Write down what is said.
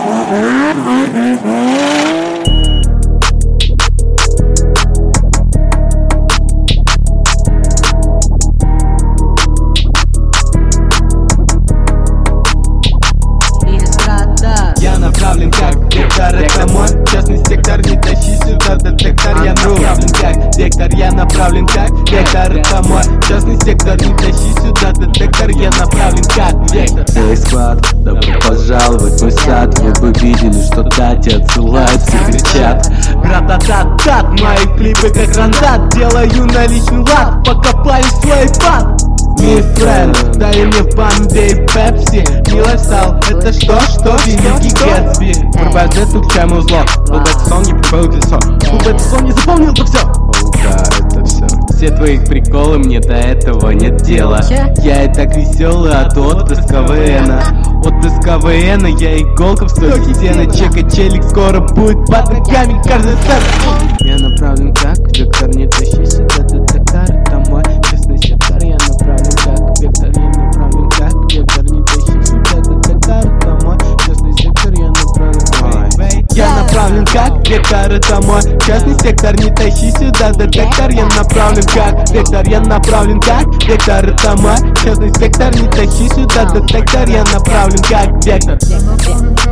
Я направлен как вектор, это мой частный сектор. Не тащи сюда детектор, я направлен как вектор. Я направлен как вектор, это мой частный сектор. Не тащи сюда детектор, я направлен как вектор. Эй, склад, добро пожаловать в мой сад. Вы бы видели, что тати отсылают, все кричат. Рататат-тат, мои клипы как рандат. Делаю наличный лад, покопаю свой пад. Мой френд, дай мне в Бомбей Пепси. Не лайфстайл, это что великий Гэтсби. Врубает джет, включаем узло. Вот этот сон не прибавил колесо. Вот этот сон не запомнил-то все. О, да, это все. Все твои приколы, мне до этого нет дела. Я и так веселый от отпуск КВНа. Отпуск КВНа, я иголка в стоке сена. Чека челик скоро будет под ногами каждый сцен. Я направлен как вектор, не тащи сюда детектор. Это мой честный сектор, я направлен как вектор. Я направлен как вектор, не тащи сюда детектор. Это мой честный сектор, я направлен. Я направлен как вектор, это мой частный сектор. Не тащи сюда детектор, я направлен как вектор. Я направлен как вектор, это мой частный сектор. Не тащи сюда детектор, я направлен как вектор.